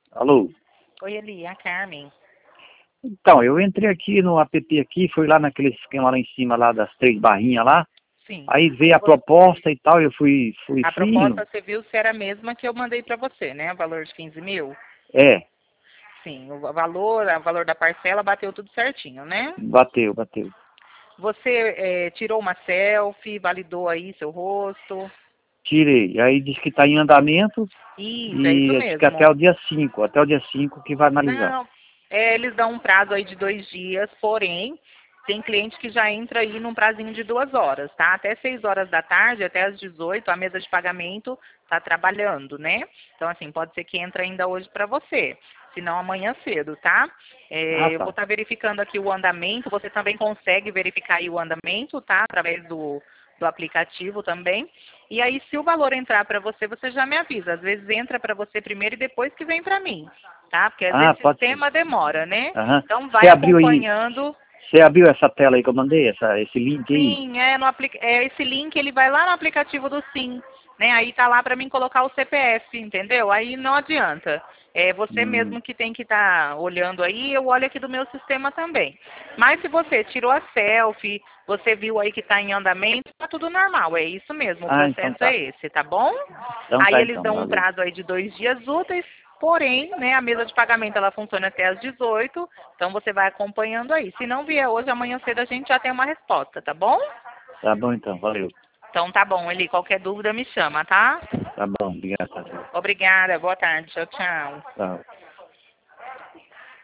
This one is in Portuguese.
Alô? Oi, Eli, a Carmen. Então, eu entrei aqui no app aqui, fui lá naquele esquema lá em cima, lá das 3 barrinhas lá, Sim. aí veio a proposta e tal, eu fui A indo. proposta, você viu se era a mesma que eu mandei para você, né? O valor de 15 mil? É, Sim, o valor da parcela bateu tudo certinho, né? bateu. Você tirou uma selfie, validou aí seu rosto. Tirei. Aí diz que está em andamento Isso, é isso e diz que mesmo. até o dia 5 que vai analisar. Não, eles dão um prazo aí de 2 dias, porém, tem cliente que já entra aí num prazinho de 2 horas, tá? Até 6 horas da tarde, até às 18, a mesa de pagamento tá trabalhando, né? Então, assim, pode ser que entre ainda hoje para você, se não amanhã cedo, tá? Ah, Eu vou tá. estar verificando aqui o andamento, você também consegue verificar aí o andamento, tá? Através do aplicativo também. E aí, se o valor entrar para você, você já me avisa. Às vezes entra para você primeiro e depois que vem para mim, tá? Porque às Ah, vezes o pode ser. sistema demora, né? Aham. Então Você vai abriu aí, acompanhando. você abriu essa tela aí que eu mandei, esse link aí? Sim, esse link ele vai lá no aplicativo do Sim, né? Aí tá lá para mim colocar o CPF, entendeu? Aí não adianta. É você Hum. mesmo que tem que estar olhando aí, eu olho aqui do meu sistema também. Mas se você tirou a selfie, você viu aí que está em andamento, tá tudo normal, é isso mesmo, o Ah, então processo é tá. esse, tá bom? Então Aí tá, eles então, dão um valeu. prazo aí de 2 dias úteis, porém, né, a mesa de pagamento ela funciona até às 18, então você vai acompanhando aí. Se não vier hoje, amanhã cedo a gente já tem uma resposta, tá bom? Tá bom então, valeu. Então tá bom, Eli, qualquer dúvida me chama, tá? Tá bom, obrigado. Obrigada, boa tarde, tchau, tchau. Tchau.